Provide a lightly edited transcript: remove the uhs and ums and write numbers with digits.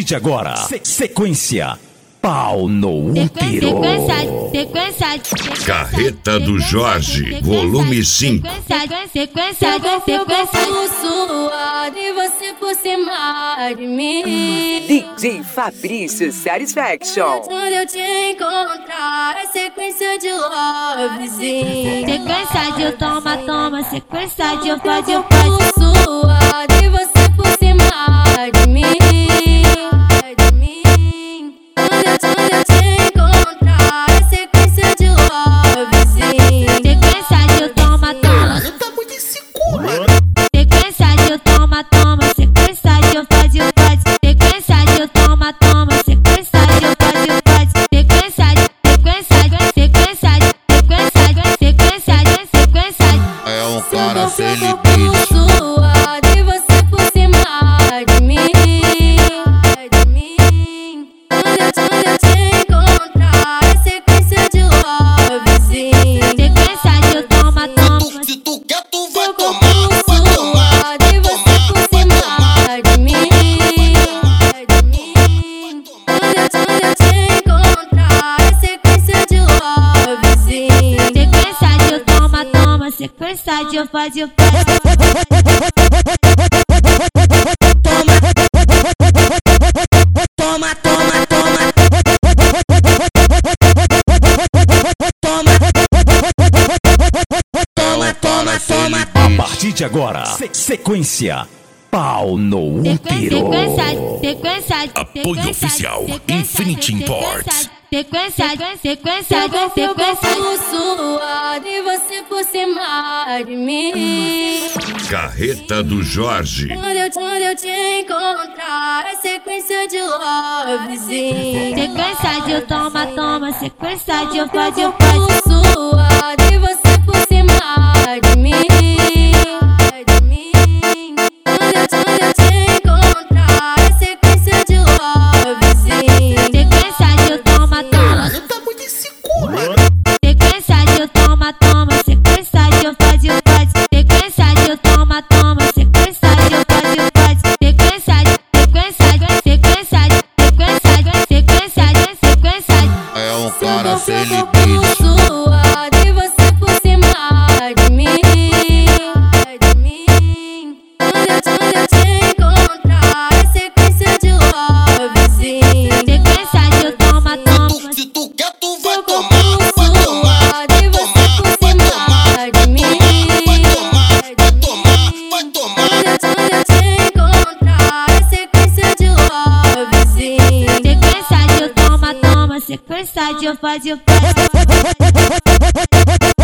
partir de agora, sequência Pau no Útero. Carreta do Jorge, volume 5. Sequência suado e você por cima de mim. DJ Fabrício Satisfaction. Quando eu te encontrar, é sequência de lovezinho. Sequência de eu toma, sequência de eu faz suado e você por cima de mim. Quando eu te encontrar, é sequência de lovezinho. Sequência de eu toma. Tá muito inseguro. Sequência de eu toma, sequência de eu faz. Sequência de eu toma, sequência de eu faz. Sequência. É um cara sem Seu corpo limite. suado e você por cima de mim. Quando eu te encontrar, é sequência de lovezinho. Sequência de eu toma. Se tu quer, tu vai Seu tomar. corpo suado e você por cima de mim. Quando eu te encontrar, é sequência de lovezinho. Sequência de eu toma, sequência de eu faz. A partir de agora, sequência Pau no Útero. Sequência. Apoio oficial, Infinity Imports. Sequência. Suado e você por cima de mim. Carreta do Jorge, Quando eu te encontrar, é sequência de lovezinho. Sequência de eu toma, sequência de eu faz. Suado e você por cima de mim. Quando eu te encontrar, é sequência de lovezinho. Sequência de eu toma. Tá muito inseguro. Sequência de eu toma, sequência de eu faz. Sequência de eu toma, sequência de eu faz. Sequência. É um cara sem Seu corpo limite. suado e você por cima de mim. Quando eu te encontrar, é sequência de lovezinho. Sequência de eu toma. Se tu quer, tu vai Seu tomar. corpo suado e você por cima de mim. Quando eu te encontrar, é sequência de lovezinho. Sequência de eu toma, sequência de eu faz.